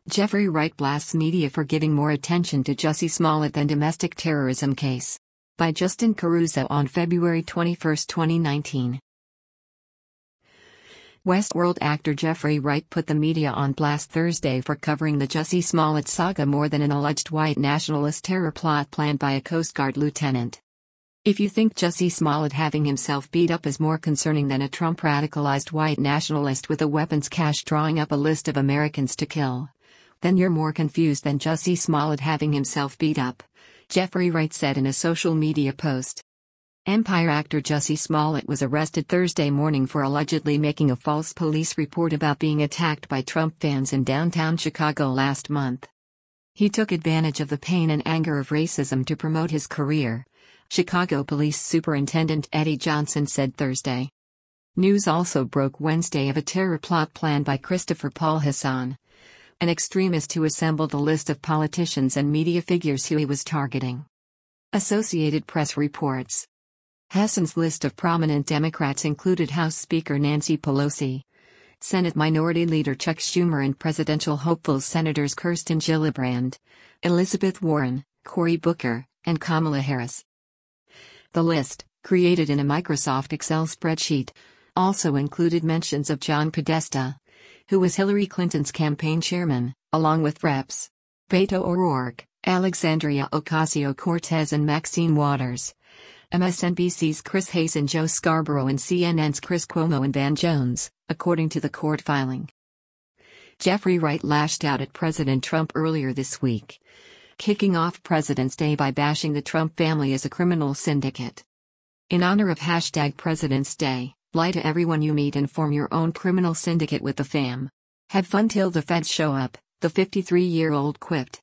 Jeffrey Wright blasts media for giving more attention to Jussie Smollett than domestic terrorism case. By Justin Caruso on February 21, 2019. Westworld actor Jeffrey Wright put the media on blast Thursday for covering the Jussie Smollett saga more than an alleged white nationalist terror plot planned by a Coast Guard lieutenant. If you think Jussie Smollett having himself beat up is more concerning than a Trump radicalized white nationalist with a weapons cache drawing up a list of Americans to kill, then you're more confused than Jussie Smollett having himself beat up, Jeffrey Wright said in a social media post. Empire actor Jussie Smollett was arrested Thursday morning for allegedly making a false police report about being attacked by Trump fans in downtown Chicago last month. He took advantage of the pain and anger of racism to promote his career, Chicago Police Superintendent Eddie Johnson said Thursday. News also broke Wednesday of a terror plot planned by Christopher Paul Hassan, an extremist who assembled a list of politicians and media figures who he was targeting. Associated Press reports. Hassan's list of prominent Democrats included House Speaker Nancy Pelosi, Senate Minority Leader Chuck Schumer and presidential hopefuls Senators Kirsten Gillibrand, Elizabeth Warren, Cory Booker, and Kamala Harris. The list, created in a Microsoft Excel spreadsheet, also included mentions of John Podesta, who was Hillary Clinton's campaign chairman, along with Reps. Beto O'Rourke, Alexandria Ocasio-Cortez and Maxine Waters, MSNBC's Chris Hayes and Joe Scarborough and CNN's Chris Cuomo and Van Jones, according to the court filing. Jeffrey Wright lashed out at President Trump earlier this week, kicking off President's Day by bashing the Trump family as a criminal syndicate. In honor of #President's Day, lie to everyone you meet and form your own criminal syndicate with the fam. Have fun till the feds show up, the 53-year-old quipped.